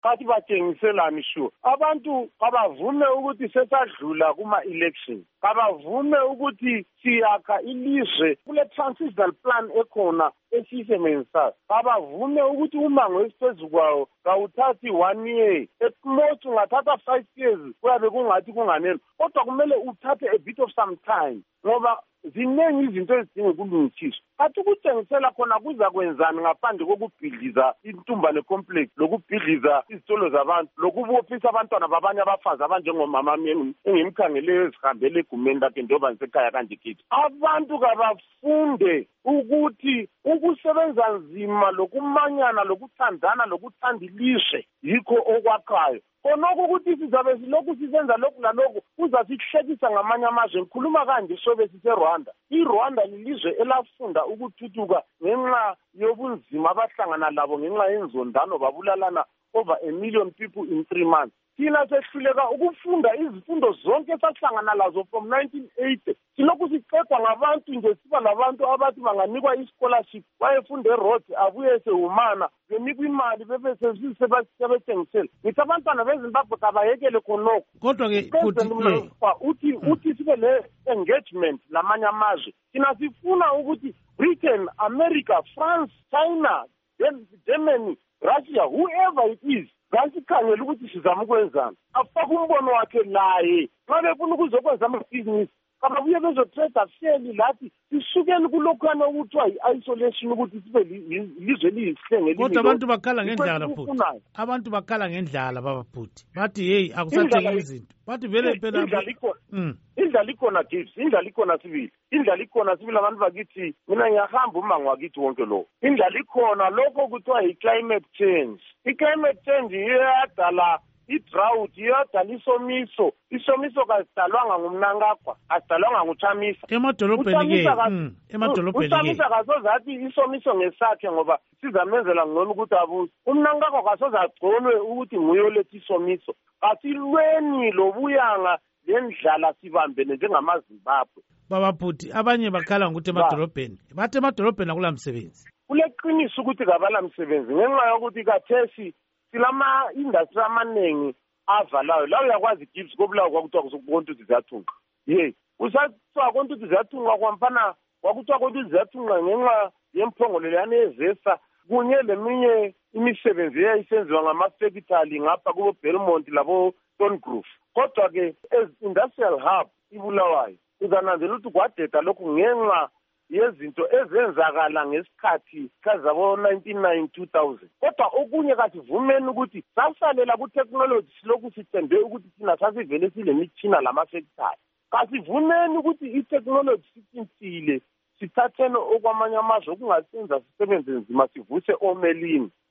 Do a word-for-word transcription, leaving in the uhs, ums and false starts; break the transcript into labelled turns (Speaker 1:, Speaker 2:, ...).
Speaker 1: kathi batshengiselani sure abantu kabavume ukuthi sesadlula kuma-election, kabavume ukuthi siyakha ilizwe kule transitional plan ekhona esiyisebenzisayo, kabavume ukuthi umango esiphezu kwawo kawuthathi one year, at most ungathatha five years kuyabe kungathi kunganele, kodwa kumele uthathe a bit of some time ngoba ziningi izinto ezidinga ukulungisiswa. Kathi ukutshengisela khona kuza kwenzani ngaphandle kokubhidliza intumbane complex, lokubhidliza izitolo zabantu, lokubophisa abantwana babanye abafazi abanjengomama engimkhangeleyo ezihambele egumeni lakhe njengoba ngisekhaya kanje kithi. Abantu kabafunde ukuthi ukusebenza nzima, lokumanyana, lokuthandana, lokuthanda ilizwe yikho okwakhayo. Khonokho ukuthi sizabe silokhu sisenza lokhu lalokhu kuzasihlekisa ngamanye amazwe. Ngikhuluma kanje sobe sise-Rwanda. I-Rwanda lilizwe elafunda ukuthuthuka ngenxa yobunzima abahlangana labo ngenxa yenzondano babulalana over a million people in three months. Thina sehluleka ukufunda izifundo zonke esahlangana lazo from nineteen eighty. Silokhu sicekwa ngabantu nje, siba labantu abathi banganikwa i-scholarship bayefunda e-roads abuye sehumana benikwa imali bebe sebethengisela. Ngithi abantwana beZimbabwe kabayekele khonokho.
Speaker 2: Kodwa-ke
Speaker 1: uthi uthi sibe le engagement lamanye amazwe. Thina sifuna ukuthi Britain, America, France, China, Germany, Russia, whoever it is, ngasikhangela ukuthi sizama ukwenzani. Afake umbono wakhe laye nxa befuna ukuzokwenza amabhizinisi kababuye bezotrade fairly lathi sisukeni kulokhana okuthiwa yi-isolation ukuthi sibe ilizwe eliyisihlenge.
Speaker 2: Kodwa abantu bakhala ngendlala futhi, abantu bakhala ngendlala bababhuti bathi heyi akusatheki izinto, bathi vele phela
Speaker 1: indlala ikhona Gibbs, indlala ikhona sibili, indlala ikhona sibili abantu bakithi. Mina ngiyahamba umango wakithi wonke lo, indlala ikhona lokho kuthiwa yi-climate change. I-climate change iyadala i-drought, iyadala isomiso. Isomiso kasidalwanga ngumnankagwa, asidalwanga nguThamisa.
Speaker 2: Emadolobheni ke emadolobheni ke
Speaker 1: uThamisa kasozathi isomiso ngesakhe ngoba sizamenzela ngcono ukuthi abuze. Umnankagwa kasozagconwe ukuthi nguye oletha isomiso. Kasilweni lobuyanga lendlala sibambene njengamaZimbabwe.
Speaker 2: Bababhuti abanye bakhala ngokuthi emadolobheni, bathi emadolobheni akula msebenzi.
Speaker 1: Kuleqiniso ukuthi kabala msebenzi ngenxa yokuthi kathesi silama industry amaningi avalayo. La uyakwazi Gibbs kobulawa kwakuthiwa kusokontuthi ziyathunqa. Ye usathiwa kontuthi ziyathunqa kwamfana kwakuthiwa kontuthi ziyathunqa ngenxa yemphongolelo yani ezesa kunye leminye imisebenzi eyayisenziwa ngama-factory ngapha kubo Belmont labo Stonegrove. Kodwa-ke as-industrial hub ibulawayo uzananzela ukuthi kwadeda lokhu ngenxa yezinto ezenzakala ngesikhathi kazabo nineteen ninety two thousand. Kodwa okunye kasivumeni ukuthi sasalela ku-technology silokhu sithembe ukuthi thina sasivele silemitshina lama-factory. Kasivumeni ukuthi i-technology sitshintshile sithatheni okwamanye amazwe okungasenza sisebenze nzima sivuse omelini.